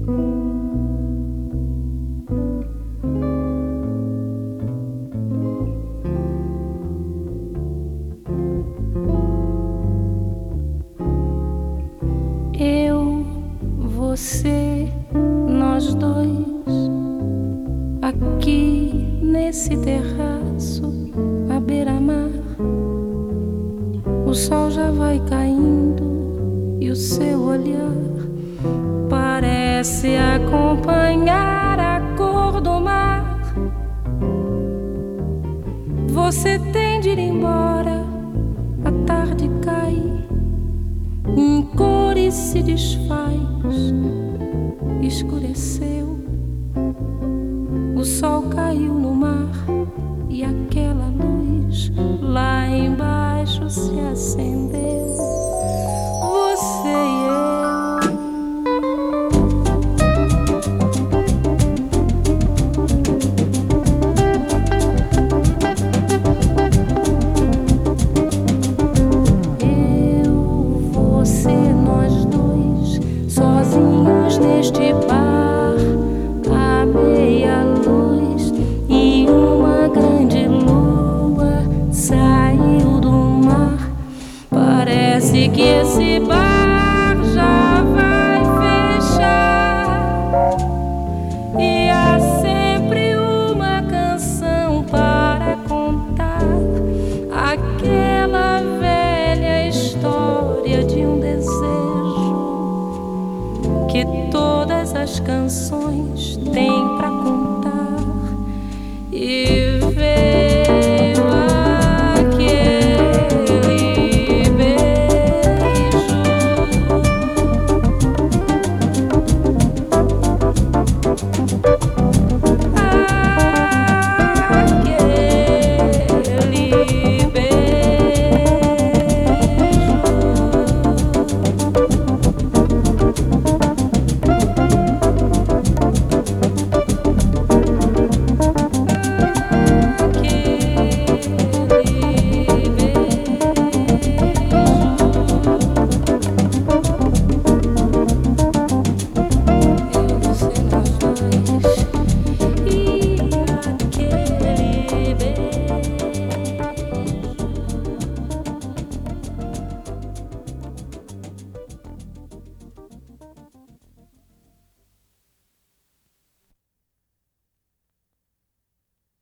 Eu, você, nós dois, aqui nesse terraço à beira-mar. O sol já vai caindo e o seu olhar parece acompanhar a cor do mar. Você tem de ir embora, a tarde cai, em cores se desfaz, escureceu. O sol caiu no mar e aquela luz lá embaixo se acendeu. Você e eu, você, nós dois, sozinhos neste bar, à meia luz, e uma grande lua saiu do mar. Parece que esse bar já vai fechar e há sempre uma canção para contar, aquela velha história de um desejo que todas as canções têm para contar.